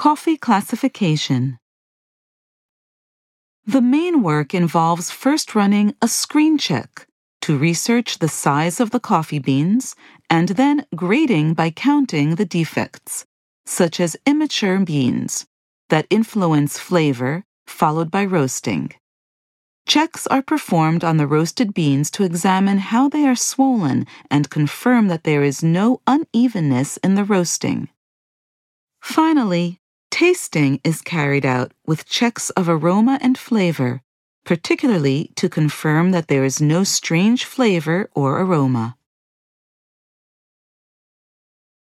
Coffee classification. The main work involves first running a screen check to research the size of the coffee beans and then grading by counting the defects, such as immature beans, that influence flavor, followed by roasting. Checks are performed on the roasted beans to examine how they are swollen and confirm that there is no unevenness in the roasting. Finally, tasting is carried out with checks of aroma and flavor, particularly to confirm that there is no strange flavor or aroma.